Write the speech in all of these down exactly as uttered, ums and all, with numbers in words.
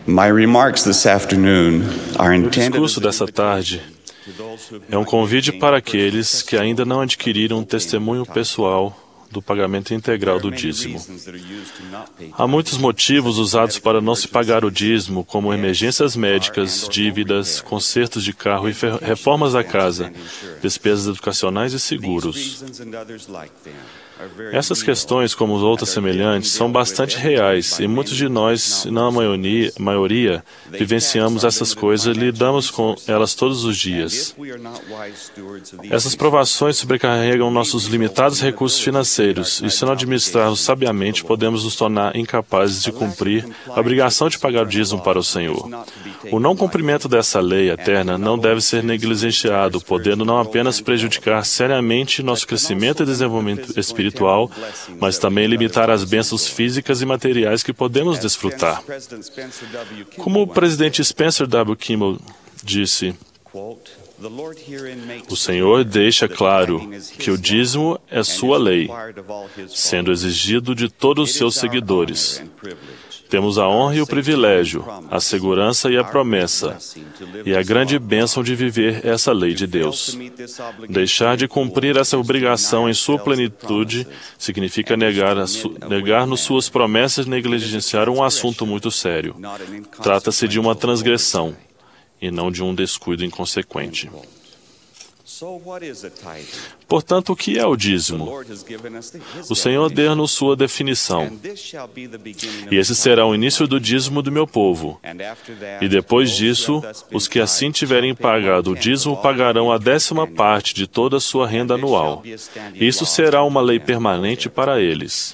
My remarks this afternoon are O intended discurso dessa tarde é um convite para aqueles que ainda não adquiriram um testemunho pessoal do pagamento integral do dízimo. Há muitos motivos usados para não se pagar o dízimo, como emergências médicas, dívidas, consertos de carro e reformas da casa, despesas educacionais e seguros. Essas questões, como outras semelhantes, são bastante reais e muitos de nós, não a maioria, maioria, vivenciamos essas coisas e lidamos com elas todos os dias. Essas provações sobrecarregam nossos limitados recursos financeiros e, se não administrarmos sabiamente, podemos nos tornar incapazes de cumprir a obrigação de pagar o dízimo para o Senhor. O não cumprimento dessa lei eterna não deve ser negligenciado, podendo não apenas prejudicar seriamente nosso crescimento e desenvolvimento espiritual, mas também limitar as bênçãos físicas e materiais que podemos desfrutar. Como o presidente Spencer W. Kimball disse, o Senhor deixa claro que o dízimo é sua lei, sendo exigido de todos os seus seguidores. Temos a honra e o privilégio, a segurança e a promessa, e a grande bênção de viver essa lei de Deus. Deixar de cumprir essa obrigação em sua plenitude significa negar, negar-nos suas promessas e negligenciar um assunto muito sério. Trata-se de uma transgressão, e não de um descuido inconsequente. Portanto, o que é o dízimo? O Senhor deu-nos sua definição. E esse será o início do dízimo do meu povo. E depois disso, os que assim tiverem pagado o dízimo pagarão a décima parte de toda a sua renda anual. Isso será uma lei permanente para eles.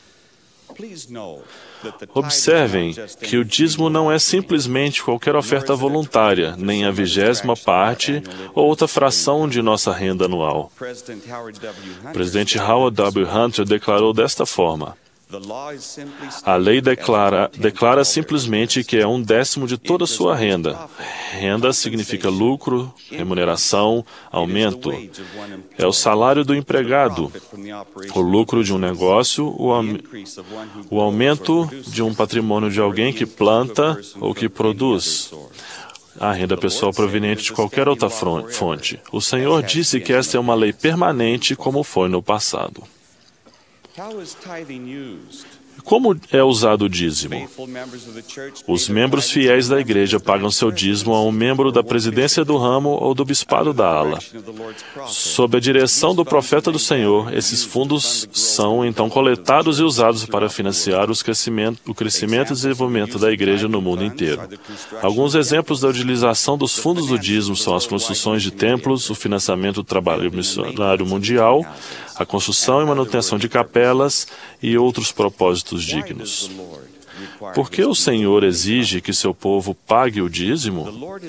Observem que o dízimo não é simplesmente qualquer oferta voluntária, nem a vigésima parte ou outra fração de nossa renda anual. O presidente Howard W. Hunter declarou desta forma: a lei declara, declara simplesmente que é um décimo de toda a sua renda. Renda significa lucro, remuneração, aumento. É o salário do empregado, o lucro de um negócio, o, o aumento de um patrimônio de alguém que planta ou que produz. A renda pessoal proveniente de qualquer outra fonte. O Senhor disse que esta é uma lei permanente, como foi no passado. Como é usado o dízimo? Os membros fiéis da igreja pagam seu dízimo a um membro da presidência do ramo ou do bispado da ala. Sob a direção do profeta do Senhor, esses fundos são então coletados e usados para financiar os crescimento, o crescimento e desenvolvimento da igreja no mundo inteiro. Alguns exemplos da utilização dos fundos do dízimo são as construções de templos, o financiamento do trabalho missionário mundial, a construção e manutenção de capelas e outros propósitos dignos. Por que o Senhor exige que seu povo pague o dízimo?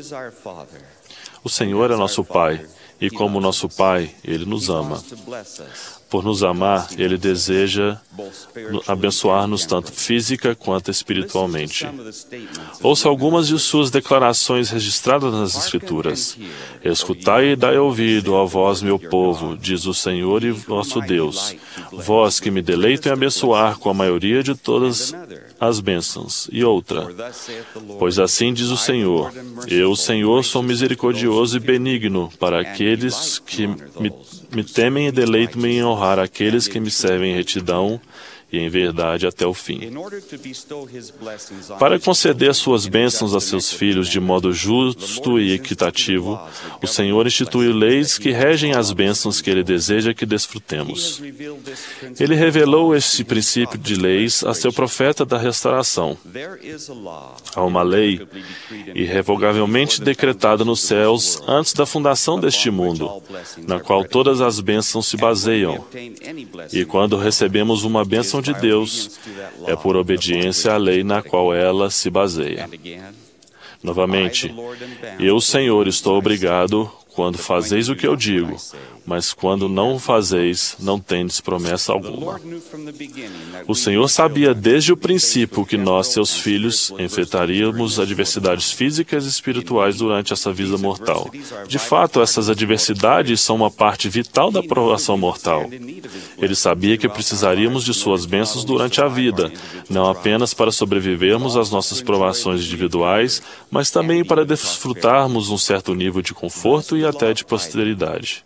O Senhor é nosso Pai, e como nosso Pai, Ele nos ama. Por nos amar, Ele deseja abençoar-nos tanto física quanto espiritualmente. Ouça algumas de suas declarações registradas nas Escrituras. Escutai e dai ouvido a vós, meu povo, diz o Senhor e vosso Deus, vós que me deleitam em abençoar com a maioria de todas as bênçãos. E outra, pois assim diz o Senhor, eu, o Senhor, sou misericordioso e benigno para aqueles que me, me temem e deleito-me em honrar aqueles que me servem em retidão e em verdade até o fim. Para conceder suas bênçãos a seus filhos de modo justo e equitativo, o Senhor institui leis que regem as bênçãos que Ele deseja que desfrutemos. Ele revelou este princípio de leis a seu profeta da restauração. Há uma lei irrevogavelmente decretada nos céus antes da fundação deste mundo, na qual todas as bênçãos se baseiam. E quando recebemos uma bênção de Deus, é por obediência à lei na qual ela se baseia. Novamente, eu, Senhor, estou obrigado, quando fazeis o que eu digo, mas quando não o fazeis, não tendes promessa alguma. O Senhor sabia desde o princípio que nós, seus filhos, enfrentaríamos adversidades físicas e espirituais durante essa vida mortal. De fato, essas adversidades são uma parte vital da provação mortal. Ele sabia que precisaríamos de suas bênçãos durante a vida, não apenas para sobrevivermos às nossas provações individuais, mas também para desfrutarmos um certo nível de conforto e até de prosperidade.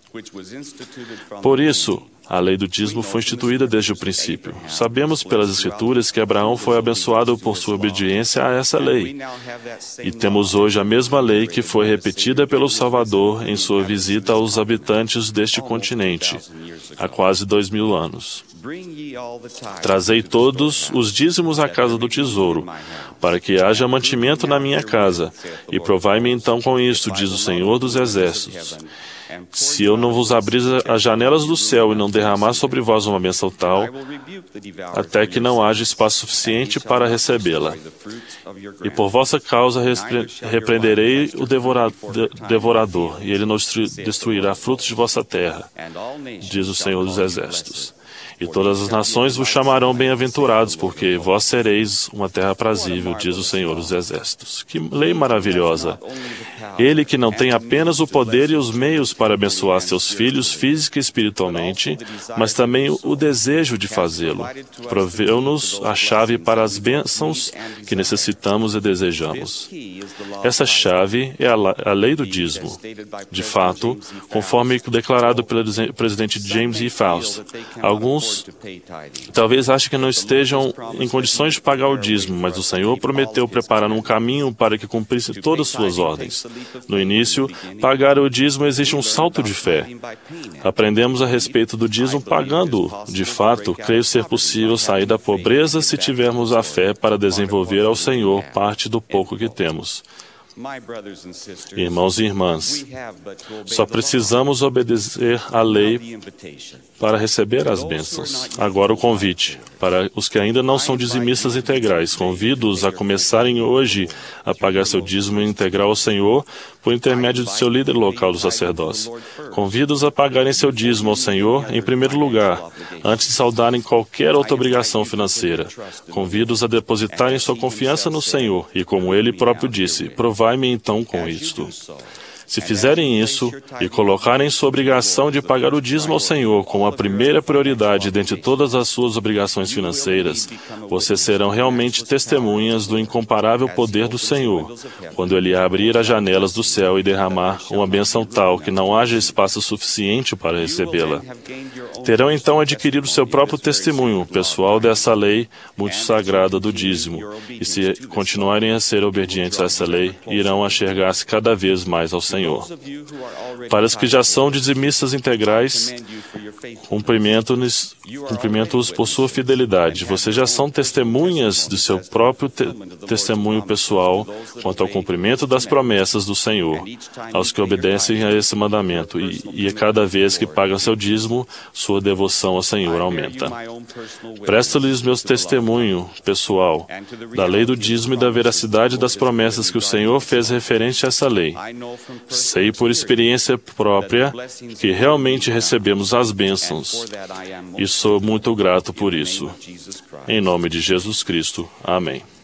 Por isso, a lei do dízimo foi instituída desde o princípio. Sabemos pelas Escrituras que Abraão foi abençoado por sua obediência a essa lei. E temos hoje a mesma lei que foi repetida pelo Salvador em sua visita aos habitantes deste continente, há quase dois mil anos. Trazei todos os dízimos à casa do tesouro, para que haja mantimento na minha casa, e provai-me então com isto, diz o Senhor dos Exércitos. Se eu não vos abrir as janelas do céu e não derramar sobre vós uma bênção tal, até que não haja espaço suficiente para recebê-la. E por vossa causa repreenderei o devora, de, devorador, e ele não destruirá frutos de vossa terra, diz o Senhor dos Exércitos. E todas as nações vos chamarão bem-aventurados, porque vós sereis uma terra aprazível, diz o Senhor dos Exércitos. Que lei maravilhosa! Ele que não tem apenas o poder e os meios para abençoar seus filhos física e espiritualmente, mas também o desejo de fazê-lo. Proveu-nos a chave para as bênçãos que necessitamos e desejamos. Essa chave é a lei do dízimo. De fato, conforme declarado pelo presidente James E. Faust, alguns talvez achem que não estejam em condições de pagar o dízimo, mas o Senhor prometeu preparar um caminho para que cumprisse todas as suas ordens. No início, pagar o dízimo exige um salto de fé. Aprendemos a respeito do dízimo pagando-o. De fato, creio ser possível sair da pobreza se tivermos a fé para desenvolver ao Senhor parte do pouco que temos. Irmãos e irmãs, só precisamos obedecer à lei para receber as bênçãos. Agora o convite. Para os que ainda não são dizimistas integrais, convido-os a começarem hoje a pagar seu dízimo integral ao Senhor por intermédio do seu líder local do sacerdócio. Convido-os a pagarem seu dízimo ao Senhor em primeiro lugar, antes de saudarem qualquer outra obrigação financeira. Convido-os a depositarem sua confiança no Senhor e, como Ele próprio disse, provai-me então com isto. Se fizerem isso e colocarem sua obrigação de pagar o dízimo ao Senhor como a primeira prioridade dentre todas as suas obrigações financeiras, vocês serão realmente testemunhas do incomparável poder do Senhor, quando Ele abrir as janelas do céu e derramar uma bênção tal que não haja espaço suficiente para recebê-la. Terão então adquirido seu próprio testemunho pessoal dessa lei muito sagrada do dízimo, e se continuarem a ser obedientes a essa lei, irão enxergar-se cada vez mais ao Senhor. Para os que já são dizimistas integrais, cumprimento-os cumprimento por sua fidelidade. Vocês já são testemunhas de seu próprio te testemunho pessoal quanto ao cumprimento das promessas do Senhor, aos que obedecem a esse mandamento, e, e a cada vez que pagam seu dízimo, sua devoção ao Senhor aumenta. Presto-lhes meu testemunho pessoal da lei do dízimo e da veracidade das promessas que o Senhor fez referente a essa lei. Sei por experiência própria que realmente recebemos as bênçãos e sou muito grato por isso. Em nome de Jesus Cristo. Amém.